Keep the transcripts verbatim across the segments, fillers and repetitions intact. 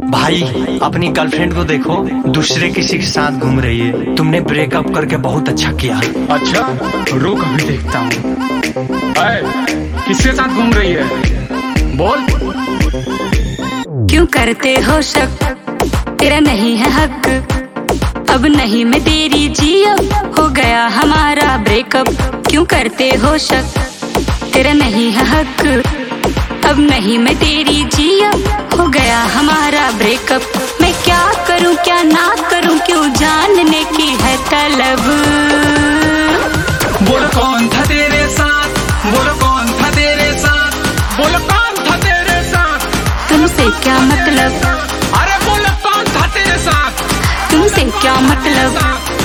भाई अपनी गर्लफ्रेंड को देखो, दूसरे किसी के साथ घूम रही है। तुमने ब्रेकअप करके बहुत अच्छा किया। अच्छा रुक अभी देखता हूँ। किसके साथ घूम रही है बोल। क्यों करते हो शक, तेरा नहीं है हक। अब नहीं मैं तेरी जी, अब हो गया हमारा ब्रेकअप। क्यों करते हो शक, तेरा नहीं है हक। अब नहीं मैं तेरी जी, अब हो गया हमारा ब्रेकअप। मैं क्या करूं क्या ना करूं, क्यों जानने की है तलब। बोलो कौन था तेरे साथ, बोलो कौन था तेरे साथ, बोलो कौन था तेरे साथ। तुमसे क्या मतलब, अरे बोलो कौन था तेरे साथ, तुमसे क्या मतलब।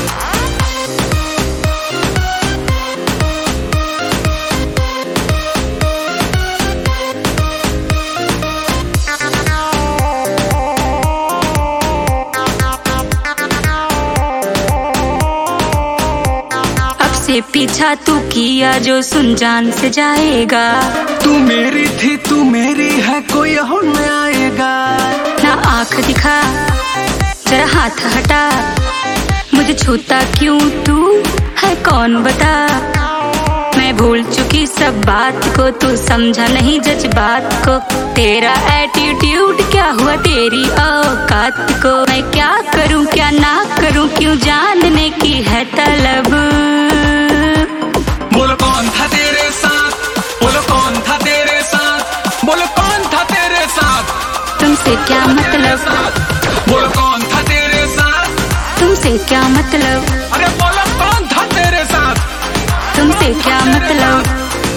से पीछा तू किया जो सुन जान से जाएगा। तू मेरी थी तू मेरी है, कोई और न आएगा। ना आंख दिखा जरा हाथ हटा, मुझे छूता क्यों तू है कौन बता। मैं भूल चुकी सब बात को, तू समझा नहीं जज्बात को। तेरा एटीट्यूड क्या हुआ तेरी औकात को। मैं क्या करूं क्या ना करूं, क्यों जानने की है तलब। बोलो कौन था तेरे साथ, बोलो कौन था तेरे साथ, बोलो कौन था तेरे साथ। तुमसे क्या मतलब, बोलो कौन था तेरे साथ, तुमसे क्या मतलब। अरे बोलो कौन था तेरे साथ, तुमसे क्या मतलब।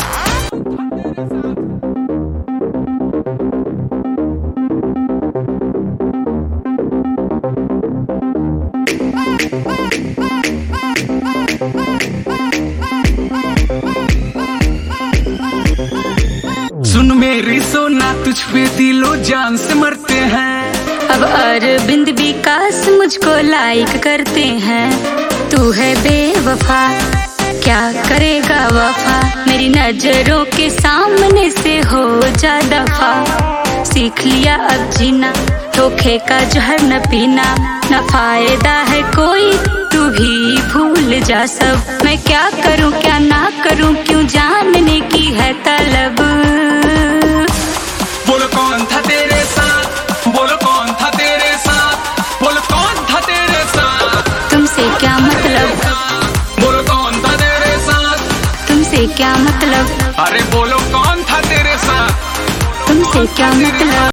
सुन मेरी सोना, तुझ पे दिलो जान से मरते हैं। अब अरविंद विकास मुझको लाइक करते हैं। तू है बेवफा क्या करेगा वफा, मेरी नजरों के सामने से हो जा दफा। सीख लिया अब जीना, धोखे का जहर न पीना। न फायदा है कोई, तू भी भूल जा सब। मैं क्या करूं क्या ना करूं, क्यों जानने की है तलब। बोलो कौन था तेरे साथ, बोलो कौन था तेरे साथ, बोलो कौन था तेरे साथ। तुमसे क्या मतलब, बोलो कौन था तेरे साथ, तुमसे क्या मतलब। अरे बोलो कौन था तेरे साथ, तुमसे क्या मतलब।